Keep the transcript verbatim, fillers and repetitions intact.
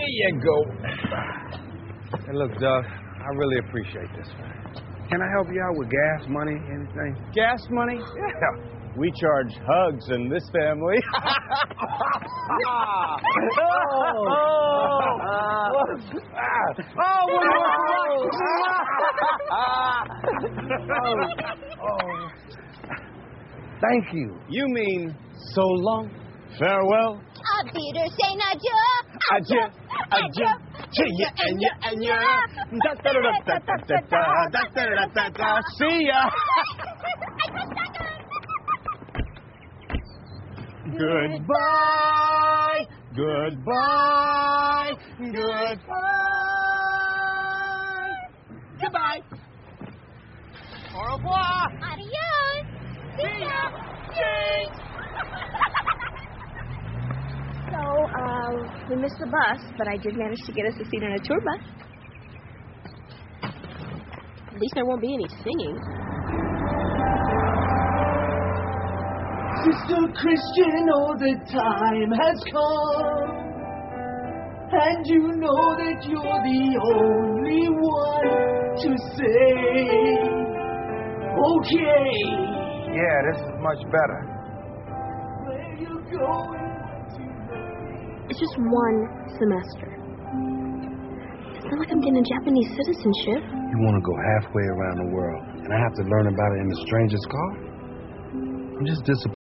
you go. Hey, look, Doug, I really appreciate this, man. Can I help you out with gas money, anything? Gas money? Yeah. We charge hugs in this family. oh! Oh, oh. Thank you. You mean so long, farewell, Auf Wiedersehen, adieu. adieu, adieu, to you and you and you. Da da da da da da da da da da da. See ya. Goodbye, goodbye, goodbye. Goodbye. Au revoir. Adios. See ya. Cheers. So, uh, we missed the bus, but I did manage to get us a seat on a tour bus. At least there won't be any singing. Sister Christian, oh, the time has come, and you know that you're the only one to say, okay. Yeah, this is much better. Where you going? It's just one semester. It's not like I'm getting Japanese citizenship. You want to go halfway around the world, and I have to learn about it in a stranger's car? I'm just disappointed.